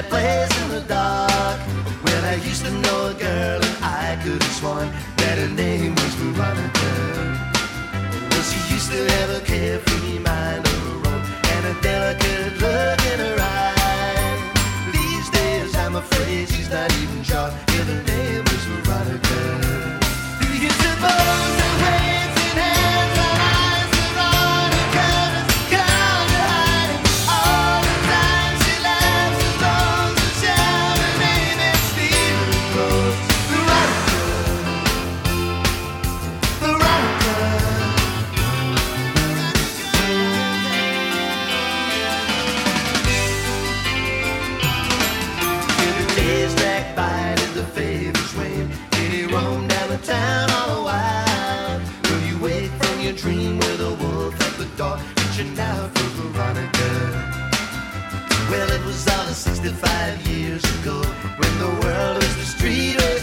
that place in the dark. Well, I used to know a girl and I could have sworn that her name was Veronica. Well, she used to have a carefree mind of her own and a delicate look in her eye. These days I'm afraid she's not even sure if her name was Veronica. Do you suppose that waves in hands are eyes Veronica's gone to hiding all the time she laughs and moans and shouts her name and steals her clothes. Veronica, Veronica. The days dragged by and the favors wane, and he roamed down the town all the while. Will you wake from your dream with a wolf at the door, reaching out for Veronica? Well, it was all 65 years ago, when the world was the street of